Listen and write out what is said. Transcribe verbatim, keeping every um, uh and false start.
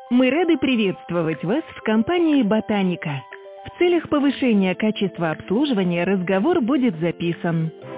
Мы рады приветствовать вас в компании «Ботаника». В целях повышения качества обслуживания разговор будет записан.